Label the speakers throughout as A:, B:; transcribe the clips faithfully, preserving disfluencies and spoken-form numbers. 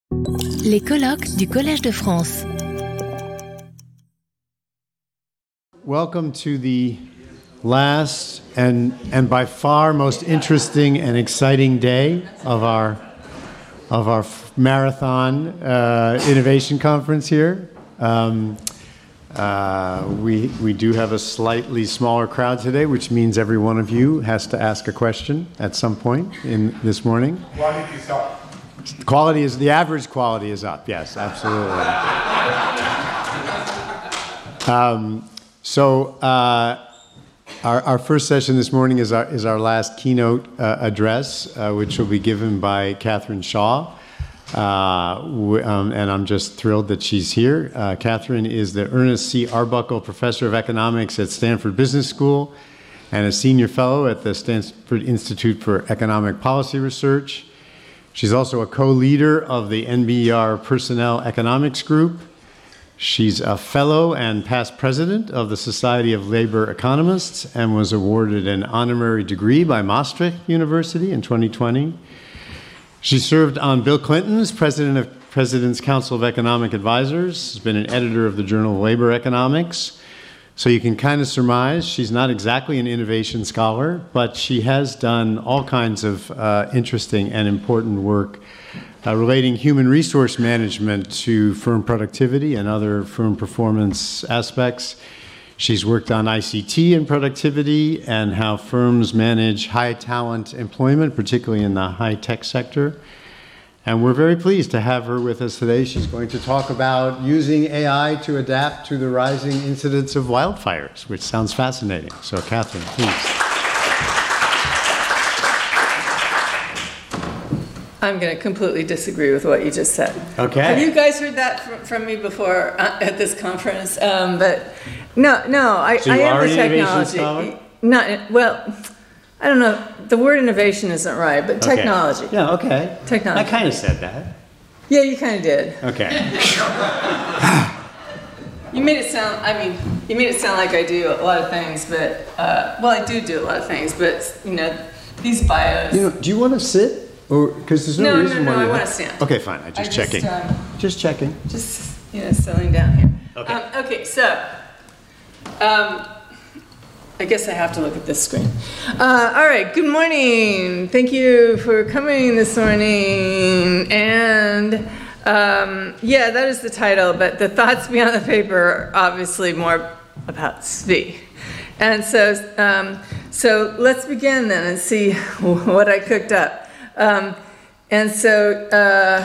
A: Les colloques du Collège de France.
B: Welcome to the last and and by far most interesting and exciting day of our of our marathon uh, innovation conference here. Um, uh, we we do have a slightly smaller crowd today, which means every one of you has to ask a question at some point in this morning.
C: Quality is up.
B: Quality is the average quality is up. Yes, absolutely. um, so. Uh, Our, our first session this morning is our, is our last keynote uh, address, uh, which will be given by Catherine Shaw. Uh, w- um, and I'm just thrilled that she's here. Uh, Catherine is the Ernest C. Arbuckle Professor of Economics at Stanford Business School and a Senior Fellow at the Stanford Institute for Economic Policy Research. She's also a co-leader of the N B E R Personnel Economics Group. She's a fellow and past president of the Society of Labor Economists and was awarded an honorary degree by Maastricht University in twenty twenty. She served on Bill Clinton's president of President's Council of Economic Advisors, has been an editor of the Journal of Labor Economics. So you can kind of surmise she's not exactly an innovation scholar, but she has done all kinds of uh, interesting and important work Uh, relating human resource management to firm productivity and other firm performance aspects. She's worked on I C T and productivity and how firms manage high talent employment, particularly in the high tech sector. And we're very pleased to have her with us today. She's going to talk about using A I to adapt to the rising incidence of wildfires, which sounds fascinating. So Catherine, please.
D: I'm going to completely disagree with what you just said.
B: Okay.
D: Have you guys heard that from, from me before uh, at this conference? Um, but no, no, I,
B: So you
D: I am
B: are
D: the
B: an innovation
D: technology.
B: scholar?
D: Not well. I don't know. The word innovation isn't right, but
B: Okay.
D: technology.
B: Yeah, okay.
D: Technology.
B: I kind of said that.
D: Yeah, you kind of did.
B: Okay.
D: You made it sound. I mean, you made it sound like I do a lot of things, but uh, well, I do do a lot of things, but you know, these bios.
B: You know, do you want to sit? Or because there's no,
D: No, no,
B: reason
D: no,
B: why
D: I
B: you
D: wanna
B: have-
D: stand.
B: Okay, fine. I just
D: I just,
B: checking.
D: um,
B: just checking.
D: Just, you know, settling down here.
B: Okay.
D: Um, okay, so, um, I guess I have to look at this screen. Uh, all right, good morning. Thank you for coming this morning. And, um, yeah, that is the title, but the thoughts beyond the paper are obviously more about Zvi. And so, um, so let's begin then and see what I cooked up. Um, and so, uh,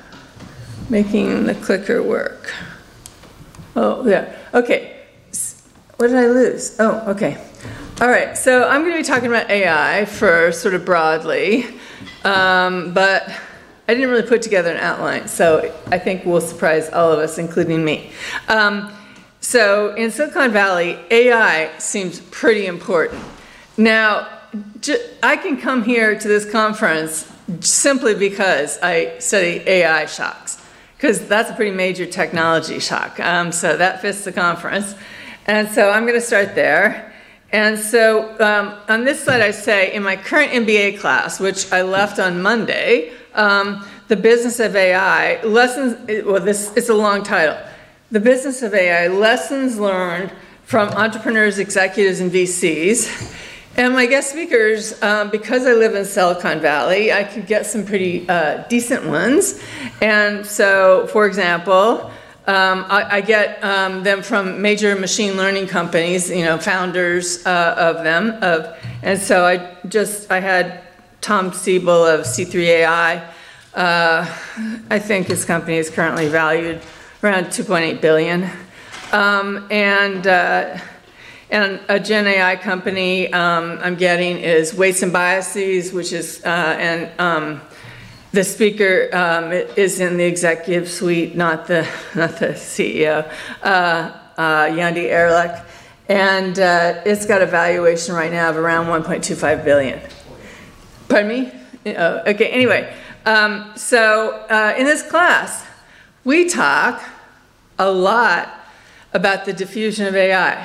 D: making the clicker work. Oh, yeah. Okay. What did I lose? Oh, okay. All right. So I'm going to be talking about A I for sort of broadly, um, but I didn't really put together an outline, so I think will surprise all of us, including me. Um, so in Silicon Valley, A I seems pretty important. Now, I can come here to this conference simply because I study A I shocks, because that's a pretty major technology shock. Um, so that fits the conference. And so I'm going to start there. And so um, on this slide, I say, in my current M B A class, which I left on Monday, um, The Business of A I, lessons, well, this it's a long title. The Business of A I, Lessons Learned from Entrepreneurs, Executives, and V Cs. And my guest speakers, um, because I live in Silicon Valley, I could get some pretty uh, decent ones. And so, for example, um, I, I get um, them from major machine learning companies, you know, founders uh, of them. Of, and so I just, I had Tom Siebel of C three A I. Uh, I think his company is currently valued around two point eight billion dollars. Um, and... Uh, And a Gen A I company um, I'm getting is Weights and Biases, which is, uh, and um, the speaker um, is in the executive suite, not the not the C E O, uh, uh, Yandi Erlich, and uh, it's got a valuation right now of around one point two five billion dollars. Pardon me? Oh, okay. Anyway, um, so uh, in this class, we talk a lot about the diffusion of A I.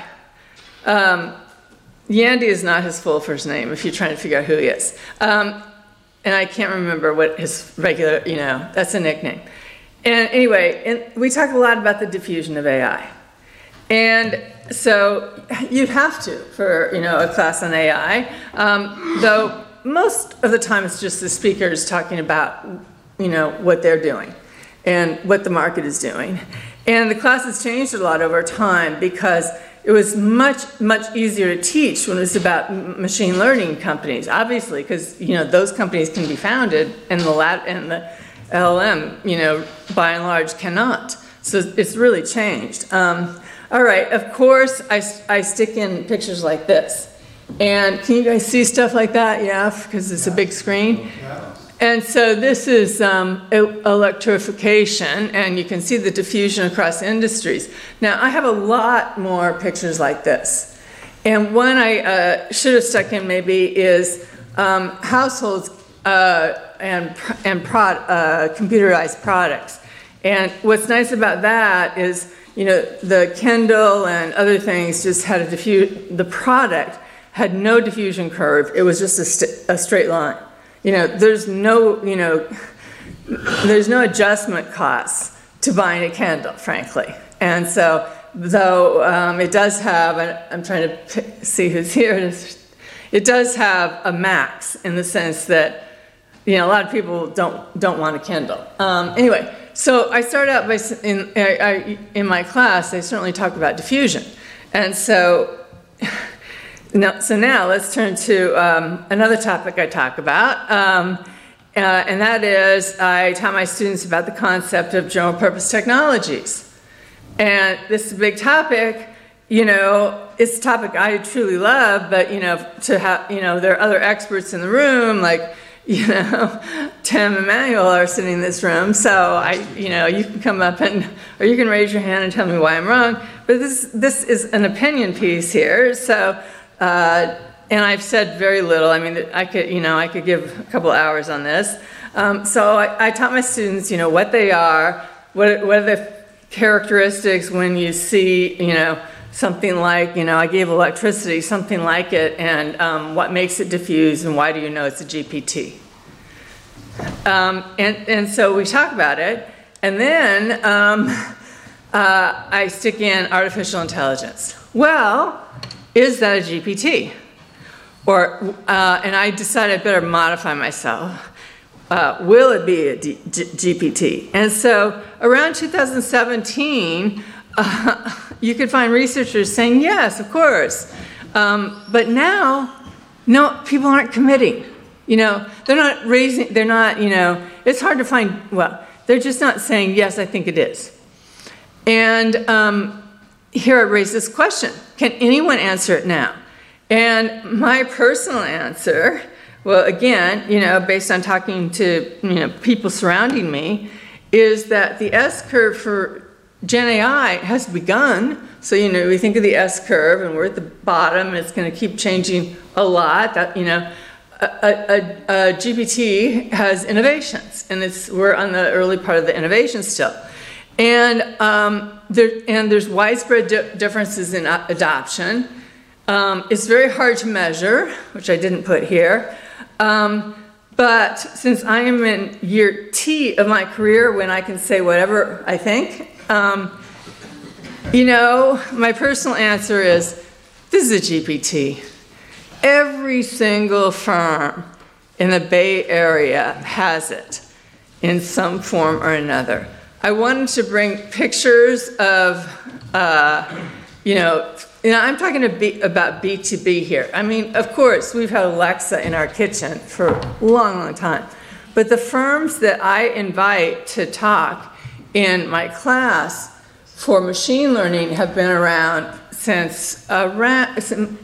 D: Um, Yandi is not his full first name, if you're trying to figure out who he is. Um, and I can't remember what his regular, you know, that's a nickname. And anyway, and we talk a lot about the diffusion of A I. And so you have to for, you know, a class on A I, um, though most of the time it's just the speakers talking about, you know, what they're doing and what the market is doing. And the class has changed a lot over time because it was much, much easier to teach when it was about machine learning companies, obviously, because, you know, those companies can be founded and the lab and the L L M, you know, by and large cannot. So it's really changed. Um, all right, of course, I, I stick in pictures like this. And can you guys see stuff like that? Yeah, because it's a big screen. And so this is um, electrification, and you can see the diffusion across industries. Now, I have a lot more pictures like this. And one I uh, should have stuck in maybe is um, households uh, and, and prod, uh, computerized products. And what's nice about that is, you know, the Kindle and other things just had a diffuse, the product had no diffusion curve. It was just a, st a straight line. You know, there's no, you know, there's no adjustment costs to buying a Kindle, frankly. And so, though um, it does have, and I'm trying to pick, see who's here, it does have a max in the sense that, you know, a lot of people don't don't want a Kindle. Um, anyway, so I started out by, in, I, I, in my class, I certainly talk about diffusion. And so, No, so now let's turn to um, another topic I talk about, um, uh, and that is I tell my students about the concept of general purpose technologies. And this is a big topic, you know, it's a topic I truly love, but, you know, to have, you know, there are other experts in the room, like, you know, Tim and Manuel are sitting in this room, so I, you know, you can come up and, or you can raise your hand and tell me why I'm wrong, but this, this is an opinion piece here, so. Uh, and I've said very little. I mean, I could, you know, I could give a couple hours on this. Um, so I, I taught my students, you know, what they are, what, what are the characteristics when you see, you know, something like, you know, I gave electricity, something like it, and um, what makes it diffuse, and why do you know it's a G P T? Um, and, and so we talk about it, and then um, uh, I stick in artificial intelligence. Well, is that a G P T? Or, uh, and I decided I better modify myself. Uh, will it be a D G P T? And so around two thousand seventeen, uh, you could find researchers saying, yes, of course. Um, but now, no, people aren't committing. You know, they're not raising, they're not, you know, it's hard to find, well, they're just not saying, yes, I think it is. And um, here I raise this question. Can anyone answer it now? And my personal answer, well, again, you know, based on talking to, you know, people surrounding me, is that the S-curve for Gen A I has begun. So, you know, we think of the S-curve, and we're at the bottom, and it's going to keep changing a lot. That, you know, a, a, a, a G P T has innovations, and it's we're on the early part of the innovation still. And, um, there, and there's widespread di differences in adoption. Um, it's very hard to measure, which I didn't put here. Um, but since I am in year T of my career, when I can say whatever I think, um, you know, my personal answer is, this is a G P T. Every single firm in the Bay Area has it in some form or another. I wanted to bring pictures of, uh, you know, you know, I'm talking to B, about B two B here. I mean, of course, we've had Alexa in our kitchen for a long, long time. But the firms that I invite to talk in my class for machine learning have been around since around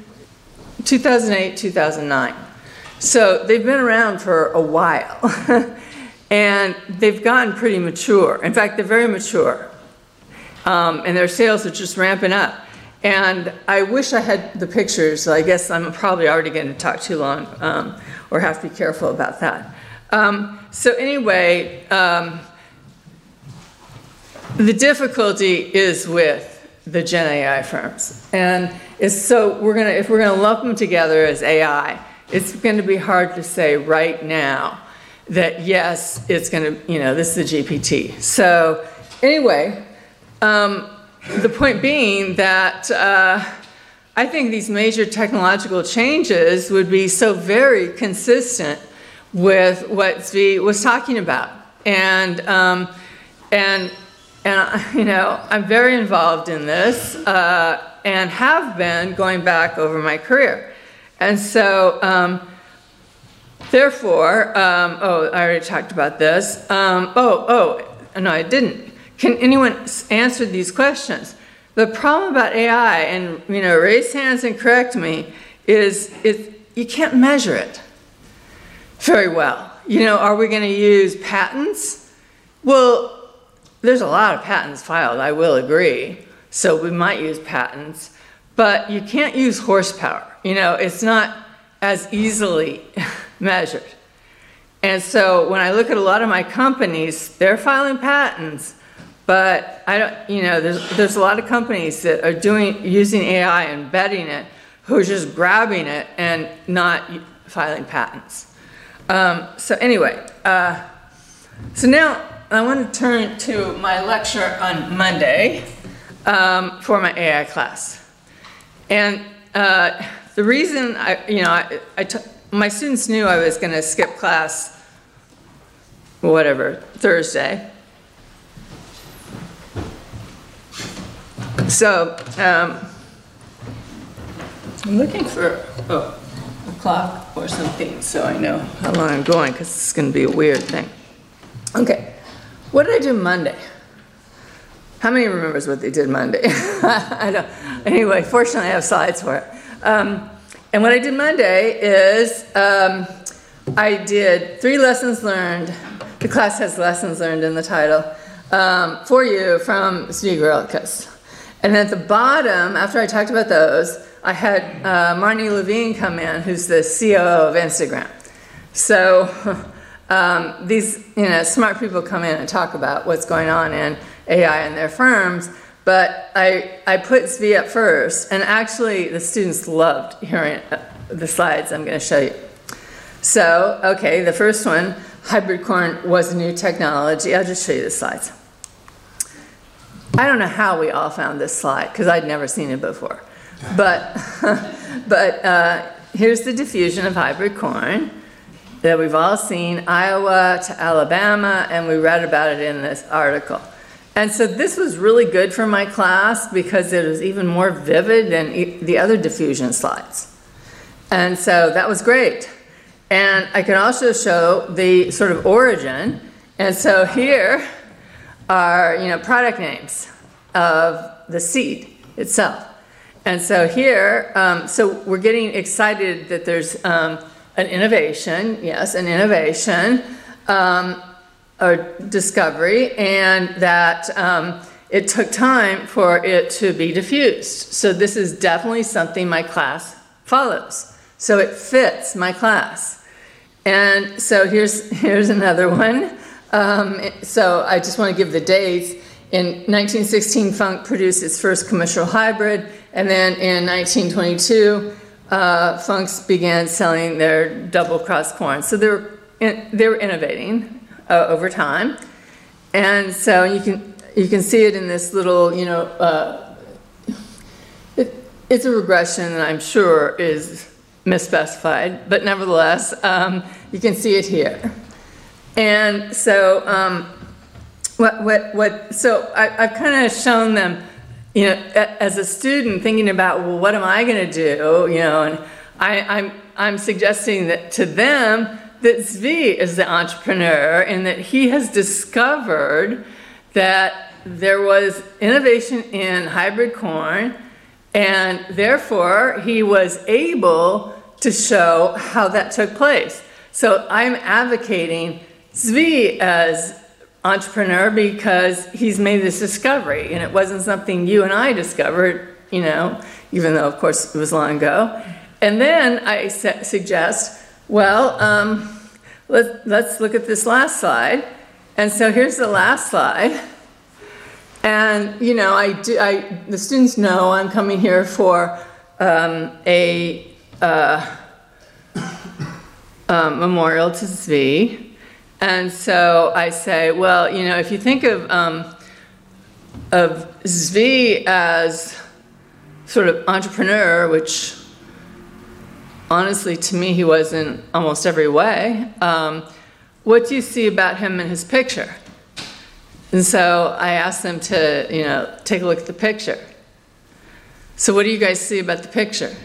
D: two thousand eight, two thousand nine. So they've been around for a while. And they've gotten pretty mature. In fact, they're very mature. Um, and their sales are just ramping up. And I wish I had the pictures. So I guess I'm probably already going to talk too long, um, or have to be careful about that. Um, so anyway, um, the difficulty is with the Gen A I firms. And it's so we're gonna, if we're going to lump them together as A I, it's going to be hard to say right now that yes, it's going to, you know, this is the G P T. So anyway, um, the point being that uh, I think these major technological changes would be so very consistent with what Zvi was talking about. And, um, and, and, you know, I'm very involved in this uh, and have been going back over my career. And so, um, therefore, um, oh, I already talked about this. Um, oh, oh, no, I didn't. Can anyone answer these questions? The problem about A I, and, you know, raise hands and correct me, is it, you can't measure it very well. You know, are we going to use patents? Well, there's a lot of patents filed, I will agree. So we might use patents, but you can't use horsepower. You know, it's not as easily measured. And so when I look at a lot of my companies, they're filing patents, but I don't, you know, there's, there's a lot of companies that are doing, using A I and embedding it, who are just grabbing it and not filing patents. Um, so anyway, uh, so now I want to turn to my lecture on Monday um, for my A I class. And uh, the reason I, you know, I, I t my students knew I was going to skip class, whatever, Thursday. So um, I'm looking for, oh, a clock or something so I know how long I'm going, because it's going to be a weird thing. Okay, what did I do Monday? How many remembers what they did Monday? I don't. Anyway, fortunately I have slides for it. Um, and what I did Monday is um, I did three lessons learned. The class has lessons learned in the title um, for you from Zvi Gorelickis. And at the bottom, after I talked about those, I had uh, Marnie Levine come in, who's the C O O of Instagram. So um, these, you know, smart people come in and talk about what's going on in A I in their firms. But I, I put Zvi up first, and actually the students loved hearing the slides I'm going to show you. So, okay, the first one, hybrid corn was a new technology. I'll just show you the slides. I don't know how we all found this slide, because I'd never seen it before. But, but uh, here's the diffusion of hybrid corn that we've all seen, Iowa to Alabama, and we read about it in this article. And so this was really good for my class because it was even more vivid than e the other diffusion slides. And so that was great. And I can also show the sort of origin. And so here are, you know, product names of the seed itself. And so here, um, so we're getting excited that there's um, an innovation, yes, an innovation, um, or discovery, and that um, it took time for it to be diffused. So this is definitely something my class follows. So it fits my class. And so here's, here's another one. Um, so I just want to give the dates. In nineteen sixteen, Funk produced its first commercial hybrid, and then in nineteen twenty-two, uh, Funks began selling their double-cross corn. So they were, in, they were innovating uh, over time. And so you can, you can see it in this little, you know, uh, it, it's a regression that I'm sure is misspecified, but nevertheless, um, you can see it here. And so, um, what, what, what, so I, I've kind of shown them, you know, as a student thinking about, well, what am I going to do, you know, and I, I'm, I'm suggesting that to them that Zvi is the entrepreneur and that he has discovered that there was innovation in hybrid corn, and therefore he was able to show how that took place. So I'm advocating Zvi as entrepreneur because he's made this discovery, and it wasn't something you and I discovered, you know, even though of course it was long ago. And then I su suggest, well, um, let, let's look at this last slide. And so here's the last slide. And, you know, I do, I, the students know I'm coming here for um, a uh, uh, memorial to Zvi. And so I say, well, you know, if you think of, um, of Zvi as sort of entrepreneur, which honestly to me he was in almost every way, um, what do you see about him in his picture? And so I asked them to, you know, take a look at the picture. So what do you guys see about the picture?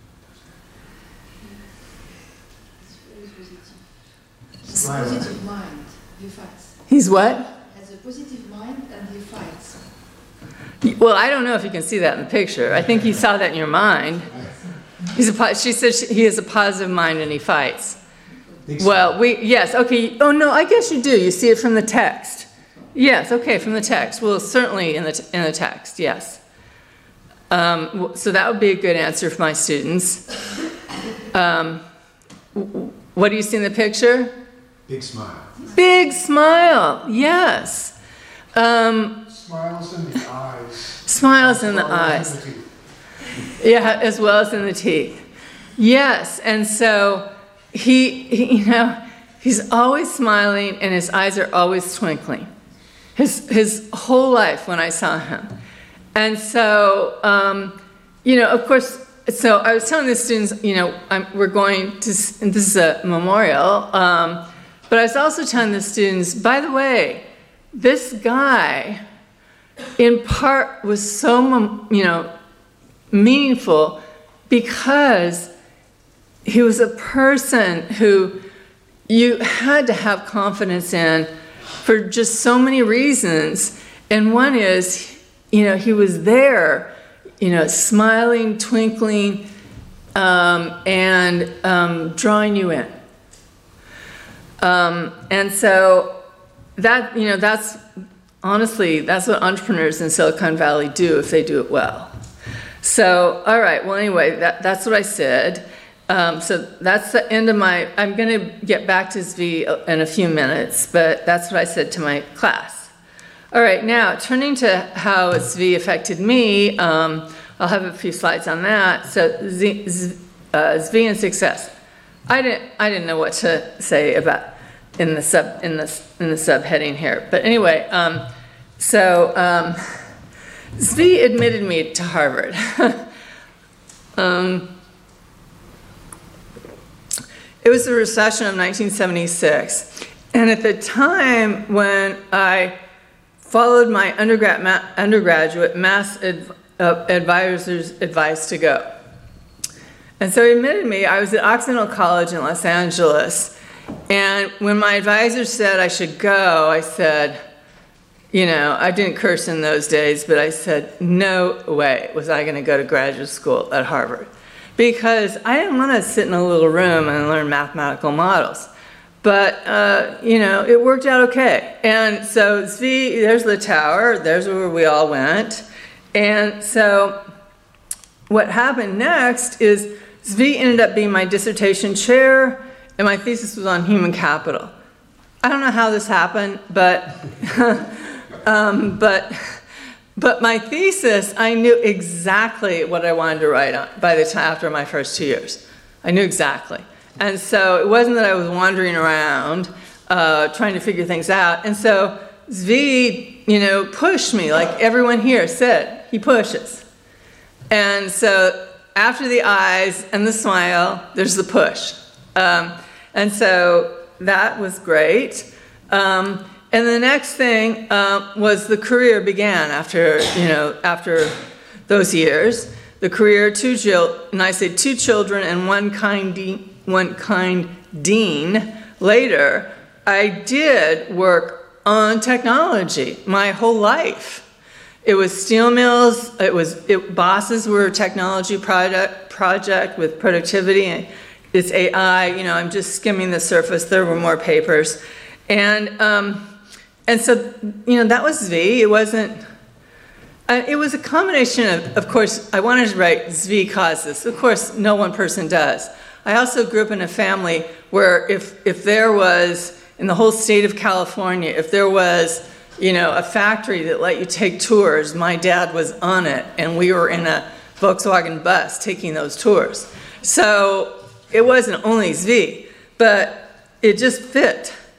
C: Has a positive mind, he fights.
D: He's what?
C: Has a positive mind and he fights.
D: Well, I don't know if you can see that in the picture. I think you saw that in your mind. He's a, she said she, he has a positive mind and he fights. Well, we, yes, okay. Oh, no, I guess you do. You see it from the text. Yes, okay, from the text. Well, certainly in the, in the text, yes. Um, so that would be a good answer for my students. Um, what do you see in the picture?
B: Big smile.
D: Big smile, yes. Um,
E: Smiles in the eyes.
D: Smiles in the eyes. Yeah, as well as in the teeth. Yes, and so he, he, you know, he's always smiling and his eyes are always twinkling. His, his whole life when I saw him. And so, um, you know, of course, so I was telling the students, you know, I'm, we're going to, this is a memorial, um, but I was also telling the students, by the way, this guy, in part, was so, you know, meaningful because he was a person who you had to have confidence in for just so many reasons. And one is, you know, he was there, you know, smiling, twinkling, um, and um, drawing you in. Um, and so that, you know, that's, honestly, that's what entrepreneurs in Silicon Valley do if they do it well. So, all right, well, anyway, that, that's what I said. Um, so that's the end of my, I'm going to get back to Zvi in a few minutes, but that's what I said to my class. All right, now, turning to how Zvi affected me, um, I'll have a few slides on that. So, Z, Z, uh, Zvi and success. I didn't, I didn't know what to say about in the sub, in the, in the subheading here. But anyway, um, so um, Zvi admitted me to Harvard. um, It was the recession of nineteen seventy-six, and at the time when I followed my undergrad, ma undergraduate mass adv uh, advisor's advice to go. And so he admitted me. I was at Occidental College in Los Angeles, and when my advisor said I should go, I said, you know, I didn't curse in those days, but I said, no way was I going to go to graduate school at Harvard. Because I didn't want to sit in a little room and learn mathematical models. But, uh, you know, it worked out okay. And so Zvi, there's the tower, there's where we all went. And so what happened next is Zvi ended up being my dissertation chair, and my thesis was on human capital. I don't know how this happened, but, um, but, But my thesis, I knew exactly what I wanted to write on by the time after my first two years. I knew exactly. And so it wasn't that I was wandering around uh, trying to figure things out. And so Zvi, you know, pushed me like everyone here said, he pushes. And so after the eyes and the smile, there's the push. Um, and so that was great. Um, And the next thing uh, was the career began after, you know, after those years. The career, two children, and I say two children and one kind, de one kind dean. Later, I did work on technology my whole life. It was steel mills. It was it, bosses were a technology project project with productivity, and it's A I. You know, I'm just skimming the surface. There were more papers, and. Um, And so, you know, that was Zvi. It wasn't, uh, it was a combination of, of course, I wanted to write Zvi caused this. Of course, no one person does. I also grew up in a family where if, if there was, in the whole state of California, if there was, you know, a factory that let you take tours, my dad was on it, and we were in a Volkswagen bus taking those tours. So it wasn't only Zvi, but it just fit.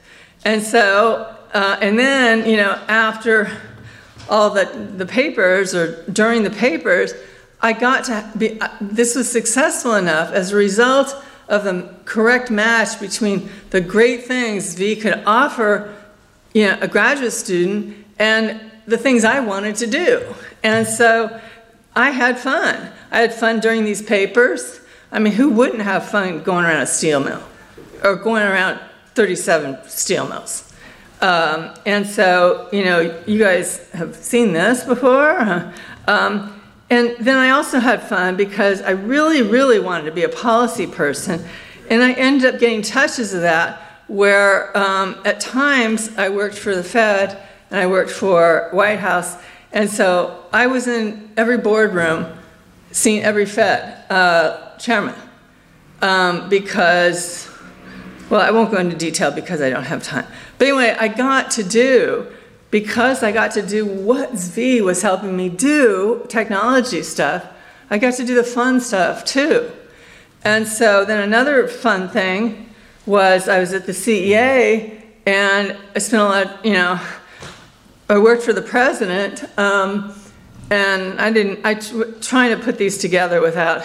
D: And so, uh, and then, you know, after all the, the papers, or during the papers, I got to be, uh, this was successful enough as a result of the correct match between the great things V could offer, you know, a graduate student and the things I wanted to do. And so I had fun. I had fun during these papers. I mean, who wouldn't have fun going around a steel mill or going around thirty-seven steel mills? Um, and so, you know, you guys have seen this before. Huh? Um, and then I also had fun because I really, really wanted to be a policy person. And I ended up getting touches of that where um, at times I worked for the Fed and I worked for White House. And so I was in every boardroom seeing every Fed uh, chairman um, because, well, I won't go into detail because I don't have time. But anyway, I got to do, because I got to do what Zvi was helping me do, technology stuff, I got to do the fun stuff too. And so then another fun thing was I was at the C E A and I spent a lot, you know, I worked for the president, um, and I didn't, I t- trying to put these together without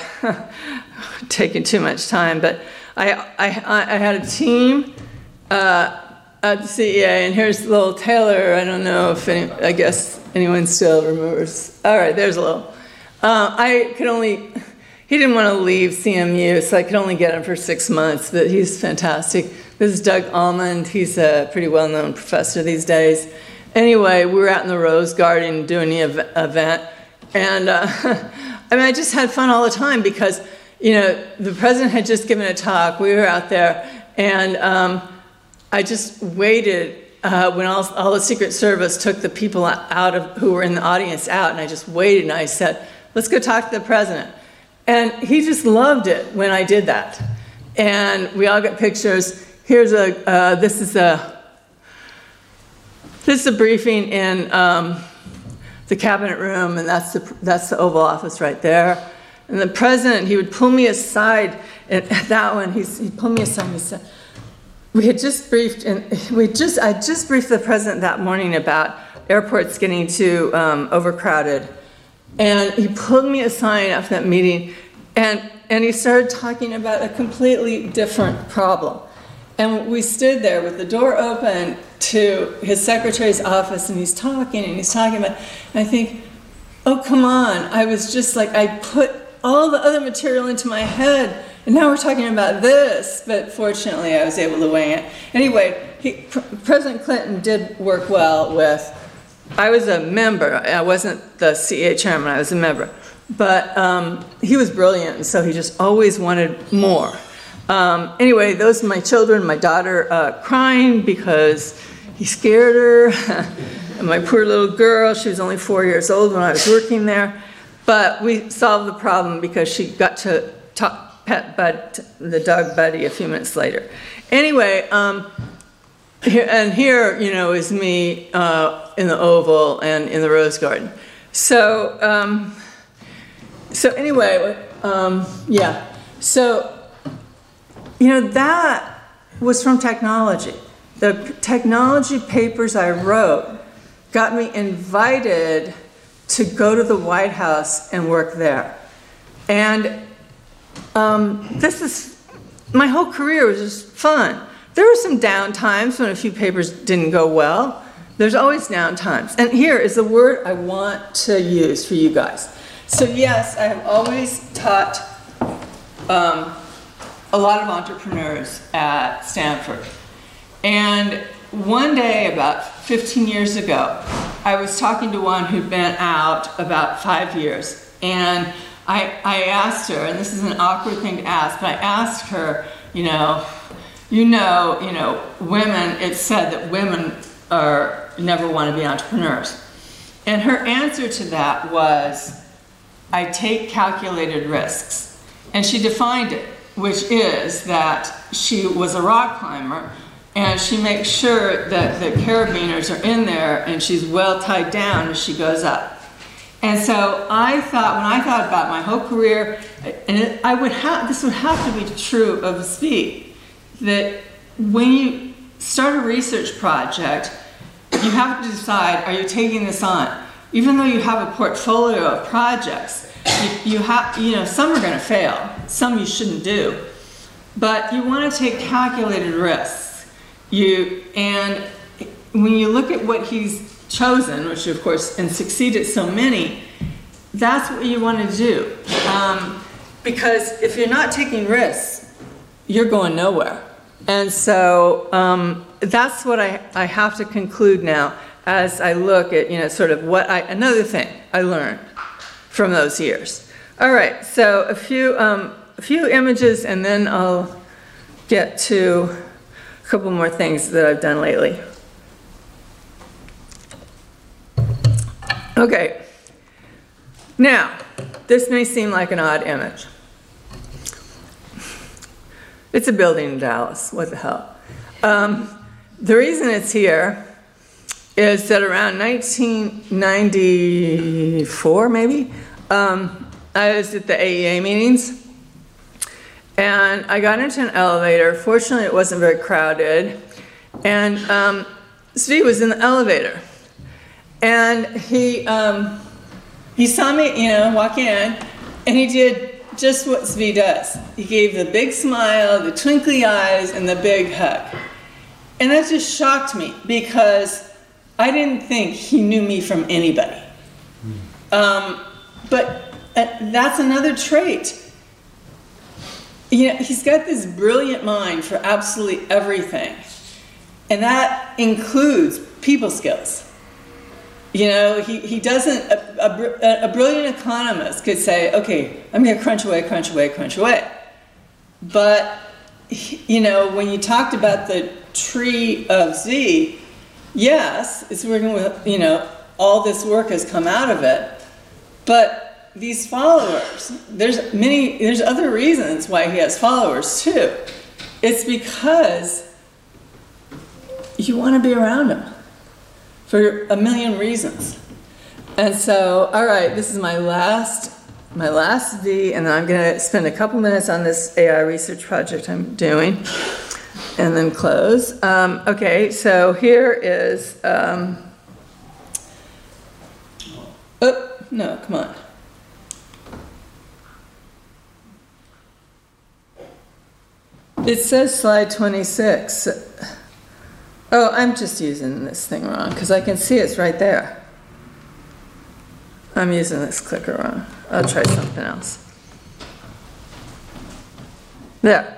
D: taking too much time, but I, I, I had a team uh, at the C E A, and here's little Taylor. I don't know if any, I guess anyone still remembers. All right, there's a little. Uh, I could only, he didn't want to leave C M U, so I could only get him for six months, but he's fantastic. This is Doug Almond. He's a pretty well-known professor these days. Anyway, we were out in the Rose Garden doing the ev- event, and uh, I mean, I just had fun all the time because, you know, the president had just given a talk. We were out there, and um, I just waited uh, when all, all the Secret Service took the people out of who were in the audience out, and I just waited, and I said, let's go talk to the president. And he just loved it when I did that. And we all got pictures. Here's a, uh, this is a, This is a briefing in um, the cabinet room, and that's the, that's the Oval Office right there. And the president, he would pull me aside, and that one, he's, he'd pull me aside and he said, we had just briefed, and we just, I just briefed the president that morning about airports getting too um, overcrowded. And he pulled me aside after that meeting, and, and he started talking about a completely different problem. And we stood there with the door open to his secretary's office, and he's talking, and he's talking about, and I think, oh, come on. I was just like, I put all the other material into my head, and now we're talking about this, but fortunately I was able to wing it. Anyway, he, President Clinton did work well with, I was a member, I wasn't the C E A chairman, I was a member, but um, he was brilliant, and so he just always wanted more. Um, anyway, those are my children, my daughter uh, crying because he scared her, and my poor little girl, she was only four years old when I was working there, but we solved the problem because she got to talk, pet Bud, the dog Buddy, a few minutes later. Anyway, um, here, and here, you know, is me uh, in the Oval and in the Rose Garden. So, um, so anyway, um, yeah, so, you know, that was from technology. The technology papers I wrote got me invited to go to the White House and work there. And um, this is, my whole career was just fun. There were some down times when a few papers didn't go well. There's always down times. And here is the word I want to use for you guys. So yes, I have always taught um, a lot of entrepreneurs at Stanford. And one day, about fifteen years ago, I was talking to one who'd been out about five years. And I, I asked her, and this is an awkward thing to ask, but I asked her, you know, you know, you know, women, it's said that women are, never want to be entrepreneurs. And her answer to that was, I take calculated risks. And she defined it, which is that she was a rock climber, and she makes sure that the carabiners are in there and she's well tied down as she goes up. And so I thought, when I thought about my whole career, and it, I would have, this would have to be true of speed, that when you start a research project, you have to decide, are you taking this on? Even though you have a portfolio of projects, you, you have, you know, some are gonna fail, some you shouldn't do. But you wanna take calculated risks. You, and when you look at what he's chosen, which of course, and succeeded so many, that's what you wanna do. Um, because if you're not taking risks, you're going nowhere. And so um, that's what I, I have to conclude now as I look at, you know, sort of what I, another thing I learned from those years. All right, so a few, um, a few images and then I'll get to a couple more things that I've done lately. Okay, now, this may seem like an odd image. It's a building in Dallas, what the hell. Um, the reason it's here is that around nineteen ninety-four, maybe, um, I was at the A E A meetings, and I got into an elevator. Fortunately, it wasn't very crowded, and um, Zvi was in the elevator, and he, um, he saw me, you know, walk in, and he did just what Zvi does. He gave the big smile, the twinkly eyes, and the big hug. And that just shocked me because I didn't think he knew me from anybody. Um, but uh, that's another trait. You know, he's got this brilliant mind for absolutely everything. And that includes people skills. You know, he, he doesn't, a, a, a brilliant economist could say, okay, I'm going to crunch away, crunch away, crunch away. But, you know, when you talked about the tree of Z, yes, it's working with, you know, all this work has come out of it. But these followers, there's many, there's other reasons why he has followers too. It's because you want to be around him. For a million reasons. And so, all right, this is my last, my last V, and then I'm gonna spend a couple minutes on this A I research project I'm doing, and then close. Um, okay, so here is, um, oh, no, come on. It says slide twenty-six. Oh, I'm just using this thing wrong because I can see it's right there. I'm using this clicker wrong. I'll try something else. There.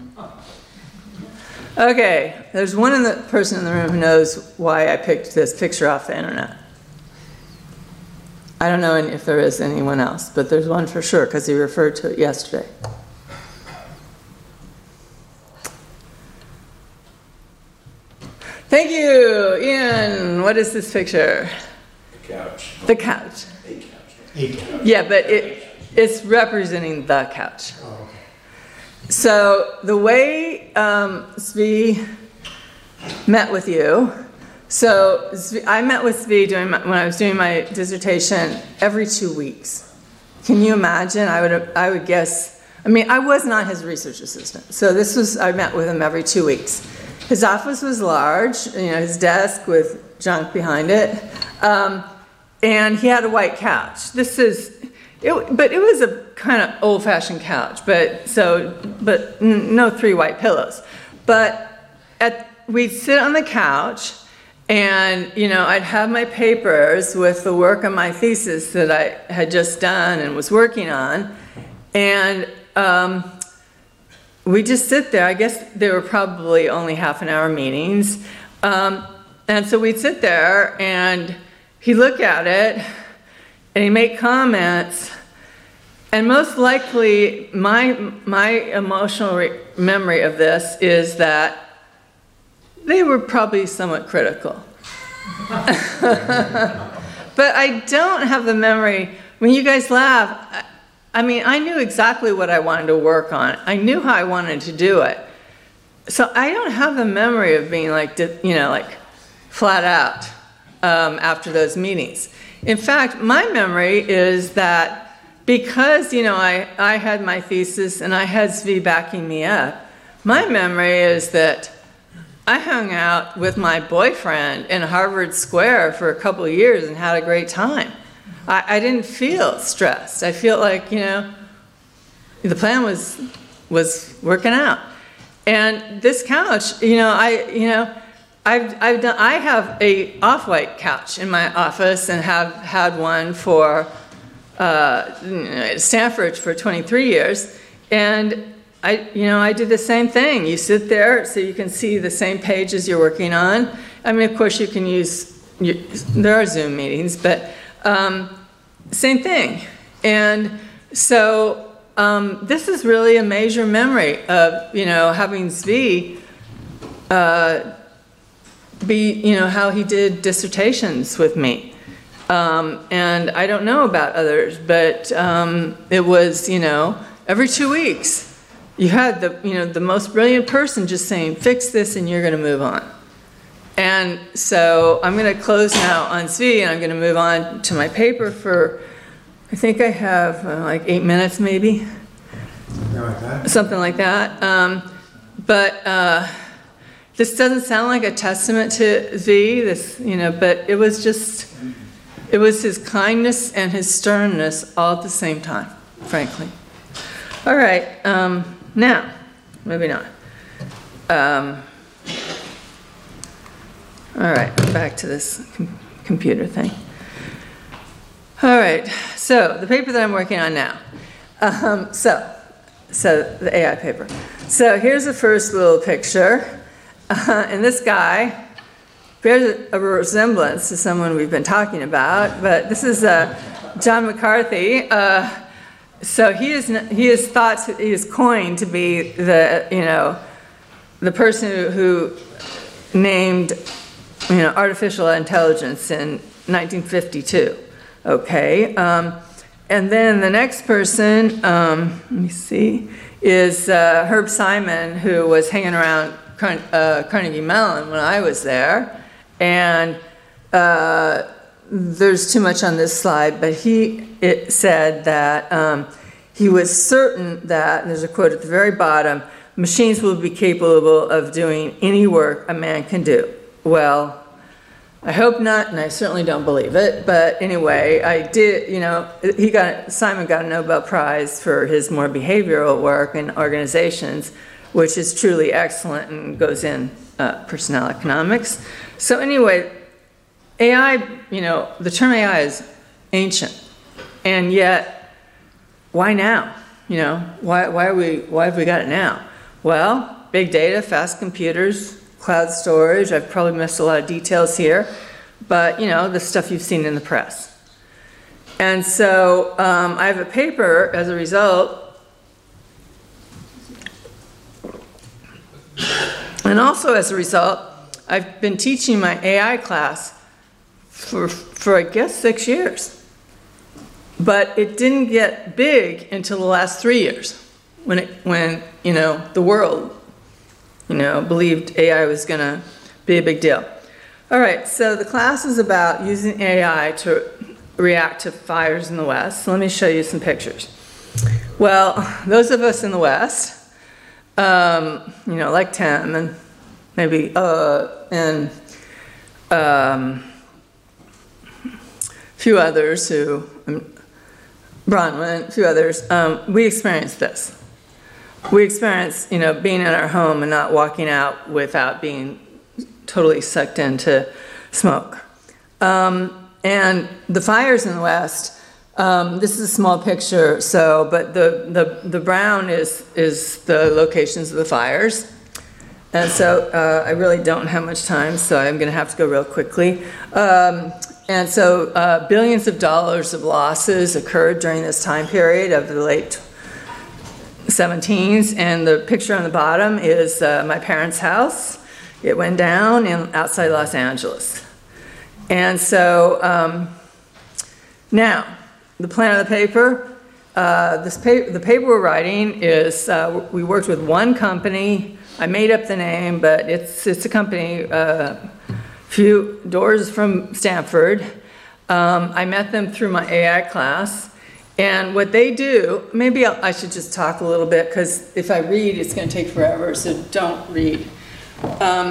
D: Okay, there's one in the person in the room who knows why I picked this picture off the internet. I don't know if there is anyone else, but there's one for sure because he referred to it yesterday. Thank you, Ian. What is this picture?
E: The couch.
D: The couch.
E: A couch. A couch.
D: Yeah, but it, it's representing the couch.
E: Oh, okay.
D: So the way um, Zvi met with you, so Zvi, I met with Zvi doing my, when I was doing my dissertation every two weeks. Can you imagine? I would, I would guess, I mean, I was not his research assistant. So this was, I met with him every two weeks. His office was large, you know, his desk with junk behind it, um, and he had a white couch. This is, it, but it was a kind of old-fashioned couch, but so, but no three white pillows. But at, we'd sit on the couch, and you know, I'd have my papers with the work on my thesis that I had just done and was working on, and. Um, We just sit there. I guess they were probably only half an hour meetings. Um, and so we'd sit there and he'd look at it and he'd make comments. And most likely my, my emotional re- memory of this is that they were probably somewhat critical. But I don't have the memory, when you guys laugh, I, I mean, I knew exactly what I wanted to work on. I knew how I wanted to do it. So I don't have the memory of being like, you know, like flat out um, after those meetings. In fact, my memory is that because, you know, I, I had my thesis and I had Zvi backing me up, my memory is that I hung out with my boyfriend in Harvard Square for a couple of years and had a great time. I, I didn't feel stressed. I feel like, you know, the plan was was working out. And this couch, you know, I, you know, I've, I've done, I have a off-white couch in my office and have had one for uh, Stanford for twenty-three years. And I, you know, I do the same thing. You sit there so you can see the same pages you're working on. I mean, of course, you can use, you, there are Zoom meetings, but um, same thing. And so um, this is really a major memory of, you know, having Zvi uh, be, you know, how he did dissertations with me. Um, and I don't know about others, but um, it was, you know, every two weeks. You had the, you know, the most brilliant person just saying, fix this and you're going to move on. And so I'm going to close now on Zvi and I'm going to move on to my paper for, I think I have uh, like eight minutes maybe.
B: Something like that.
D: Something like that. Um, but uh, this doesn't sound like a testament to Zvi, this, you know, but it was just, it was his kindness and his sternness all at the same time, frankly. All right. Um, Now, maybe not. Um, all right, back to this com computer thing. All right, so the paper that I'm working on now. Um, so, so the A I paper. So here's the first little picture, uh, and this guy bears a resemblance to someone we've been talking about, but this is uh, John McCarthy. Uh, So he is, he is thought, to, he is coined to be the, you know, the person who, who named, you know, artificial intelligence in nineteen fifty-two, okay? Um, and then the next person, um, let me see, is uh, Herb Simon, who was hanging around Car uh, Carnegie Mellon when I was there. And uh, there's too much on this slide, but he it said that um, he was certain that, and there's a quote at the very bottom, machines will be capable of doing any work a man can do. Well, I hope not, and I certainly don't believe it, but anyway, I did, you know, he got, Simon got a Nobel Prize for his more behavioral work in organizations, which is truly excellent and goes in uh, personnel economics. So anyway, A I, you know, the term A I is ancient, and yet, why now? You know, why, why, are we, why have we got it now? Well, big data, fast computers, cloud storage. I've probably missed a lot of details here, but, you know, the stuff you've seen in the press. And so um, I have a paper as a result, and also as a result, I've been teaching my A I class For, for I guess six years. But it didn't get big until the last three years when, it, when you know, the world, you know, believed A I was going to be a big deal. All right, so the class is about using A I to react to fires in the West. So let me show you some pictures. Well, those of us in the West, um, you know, like Tim and maybe, uh, and, um, few others who, um, Bronwyn, a few others, um, we experienced this. We experienced, you know, being in our home and not walking out without being totally sucked into smoke. Um, and the fires in the West, um, this is a small picture, so, but the, the, the brown is, is the locations of the fires. And so uh, I really don't have much time, so I'm going to have to go real quickly. Um, And so uh, billions of dollars of losses occurred during this time period of the late seventeens. And the picture on the bottom is uh, my parents' house. It went down in outside Los Angeles. And so um, now, the plan of the paper, uh, this pa the paper we're writing is, uh, we worked with one company. I made up the name, but it's, it's a company, uh, few doors from Stanford. Um, I met them through my A I class, and what they do, maybe I'll, I should just talk a little bit, because if I read, it's going to take forever, so don't read. Um,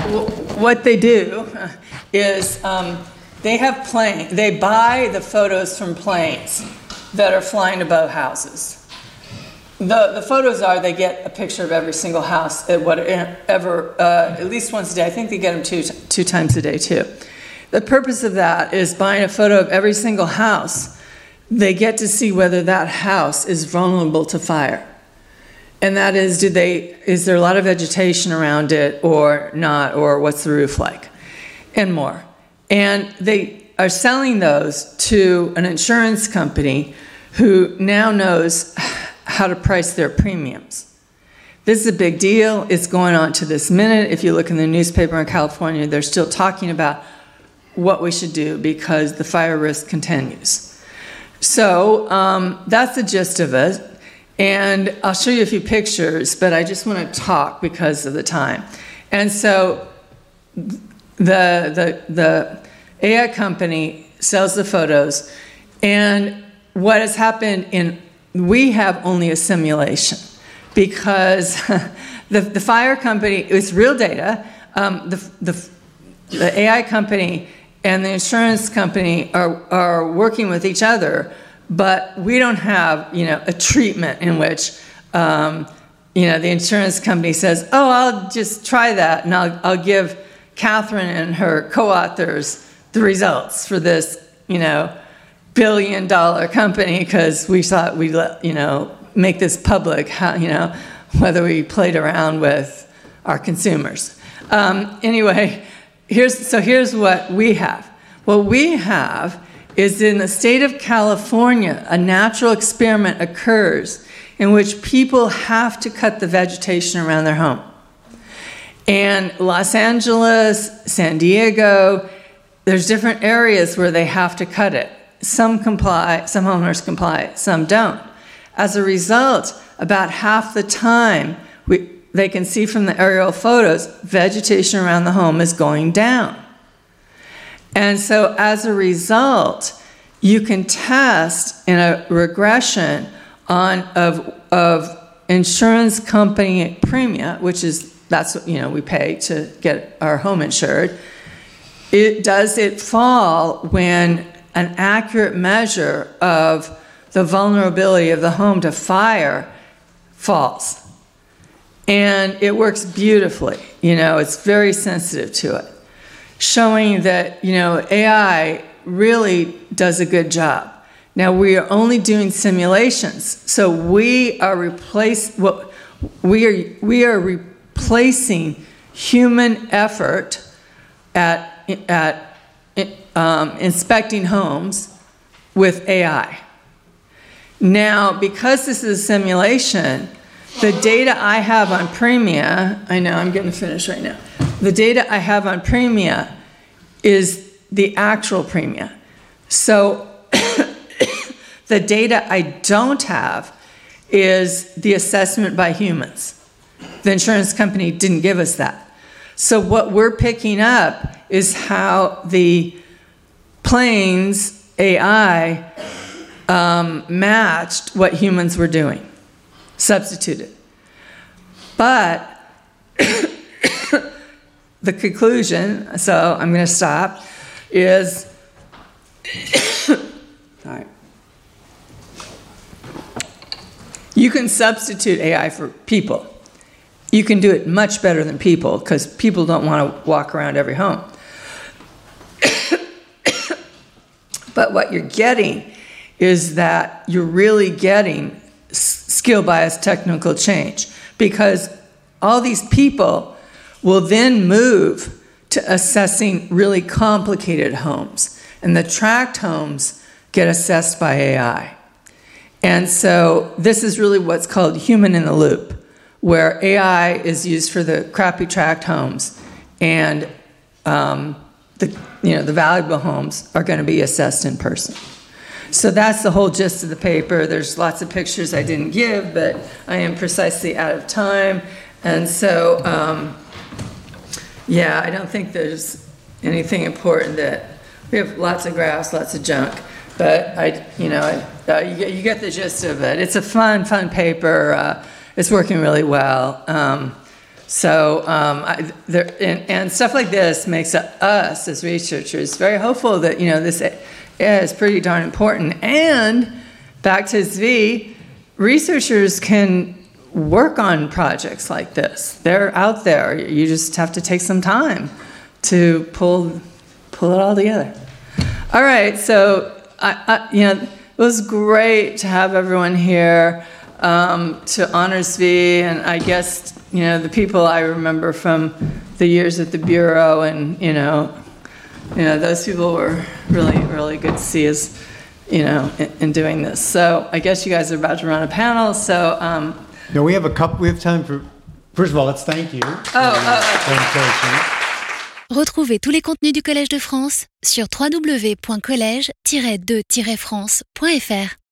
D: wh- what they do is um, they have plane, they buy the photos from planes that are flying above houses. The, the photos are, they get a picture of every single house at whatever, uh, at least once a day. I think they get them two, two times a day too. The purpose of that is buying a photo of every single house. They get to see whether that house is vulnerable to fire. And that is, do they, is there a lot of vegetation around it or not, or what's the roof like, and more. And they are selling those to an insurance company who now knows how to price their premiums. This is a big deal. It's going on to this minute. If you look in the newspaper in California, they're still talking about what we should do because the fire risk continues. So um, that's the gist of it. And I'll show you a few pictures, but I just want to talk because of the time. And so the, the, the A I company sells the photos, and what has happened in, we have only a simulation because the, the fire company, it's real data, um, the, the, the A I company and the insurance company are, are working with each other, but we don't have, you know, a treatment in which, um, you know, the insurance company says, oh, I'll just try that, and I'll, I'll give Catherine and her co-authors the results for this, you know, billion dollar company because we thought we'd, let, you know, make this public, how, you know, whether we played around with our consumers. Um, anyway, here's, so here's what we have. What we have is in the state of California, a natural experiment occurs in which people have to cut the vegetation around their home. And Los Angeles, San Diego, there's different areas where they have to cut it. Some comply, some homeowners comply, some don't. As a result, about half the time, we, they can see from the aerial photos, vegetation around the home is going down. And so as a result, you can test in a regression on of, of insurance company premium, which is, that's what, you know, we pay to get our home insured. It, does it fall when an accurate measure of the vulnerability of the home to fire falls? And it works beautifully. You know, it's very sensitive to it, showing that, you know, A I really does a good job. Now, we are only doing simulations, so we are replace what we are we are replacing human effort at at um, inspecting homes with A I. Now, because this is a simulation, the data I have on Premia, I know I'm getting finished right now. The data I have on Premia is the actual Premia. So the data I don't have is the assessment by humans. The insurance company didn't give us that. So what we're picking up is how the planes A I um, matched what humans were doing, substituted. But the conclusion, so I'm going to stop, is, sorry, you can substitute A I for people. You can do it much better than people because people don't want to walk around every home. But what you're getting is that you're really getting skill bias technical change, because all these people will then move to assessing really complicated homes, and the tract homes get assessed by A I. And so this is really what's called human in the loop, where A I is used for the crappy tract homes, and um, the, you know, the valuable homes are going to be assessed in person. So that's the whole gist of the paper. There's lots of pictures I didn't give, but I am precisely out of time. And so, um, yeah, I don't think there's anything important that, we have lots of graphs, lots of junk, but I, you know, I, uh, you, get, you get the gist of it. It's a fun, fun paper. Uh, it's working really well. Um, So, um, I, there, and, and stuff like this makes us as researchers very hopeful that, you know, this is pretty darn important. And back to Zvi, researchers can work on projects like this. They're out there. You just have to take some time to pull pull it all together. All right, so I, I you know, it was great to have everyone here um, to honor Zvi, and I guess, you know, the people I remember from the years at the Bureau, and, you know, you know, those people were really, really good to see us, you know, in, in doing this. So I guess you guys are about to run a panel, so... Um,
B: No, we have a couple, we have time for, first of all, let's thank you.
D: Oh, oh,
B: oh.
A: Retrouvez tous les contenus du Collège de France sur w w w point collège tiret de tiret france point f r.